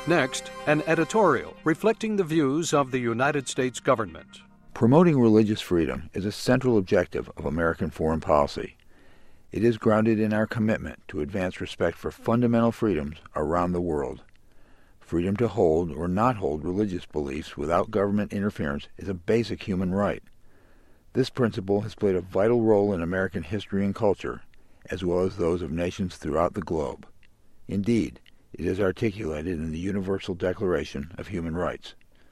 Next, an editorial reflecting the views of the United States government. Promoting religious freedom is a central objective of American foreign policy. It is grounded in our commitment to advance respect for fundamental freedoms around the world. Freedom to hold or not hold religious beliefs without government interference is a basic human right. This principle has played a vital role in American history and culture, as well as those of nations throughout the globe. Indeed, it is articulated in the Universal Declaration of Human Rights.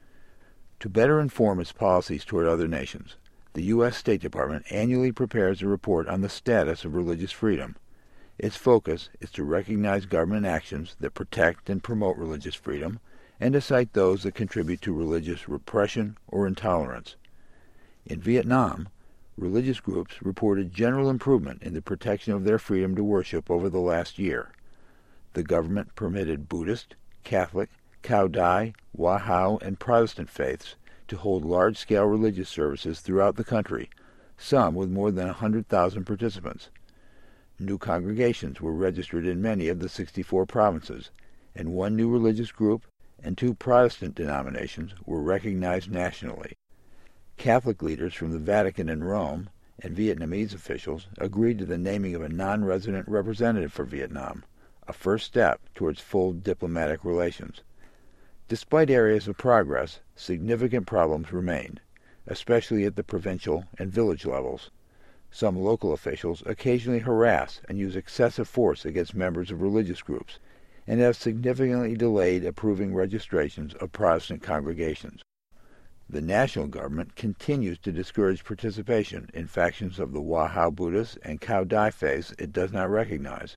To better inform its policies toward other nations, the U.S. State Department annually prepares a report on the status of religious freedom. Its focus is to recognize government actions that protect and promote religious freedom and to cite those that contribute to religious repression or intolerance. In Vietnam, religious groups reported general improvement in the protection of their freedom to worship over the last year. The government permitted Buddhist, Catholic, Cao Dai, Wahao, and Protestant faiths to hold large-scale religious services throughout the country, some with more than 100,000 participants. New congregations were registered in many of the 64 provinces, and one new religious group and 2 Protestant denominations were recognized nationally. Catholic leaders from the Vatican and Rome and Vietnamese officials agreed to the naming of a non-resident representative for Vietnam, a first step towards full diplomatic relations. Despite areas of progress, significant problems remained, especially at the provincial and village levels. Some local officials occasionally harass and use excessive force against members of religious groups and have significantly delayed approving registrations of Protestant congregations. The national government continues to discourage participation in factions of the Wahao Buddhists and Cao Dai faiths it does not recognize.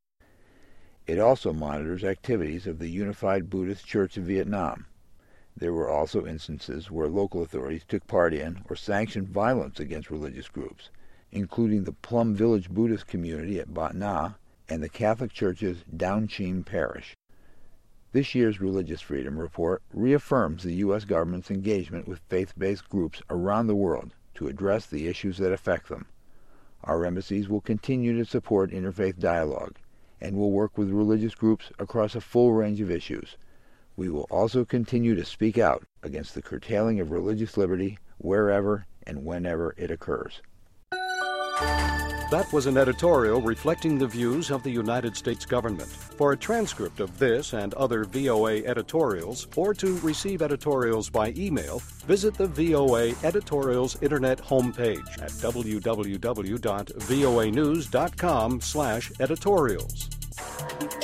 It also monitors activities of the Unified Buddhist Church of Vietnam. There were also instances where local authorities took part in or sanctioned violence against religious groups, including the Plum Village Buddhist community at Bat Na and the Catholic Church's Down Chim Parish. This year's Religious Freedom Report reaffirms the U.S. government's engagement with faith-based groups around the world to address the issues that affect them. Our embassies will continue to support interfaith dialogue and will work with religious groups across a full range of issues. We will also continue to speak out against the curtailing of religious liberty wherever and whenever it occurs. That was an editorial reflecting the views of the United States government. For a transcript of this and other VOA editorials, or to receive editorials by email, visit the VOA Editorials Internet homepage at www.voanews.com/editorials.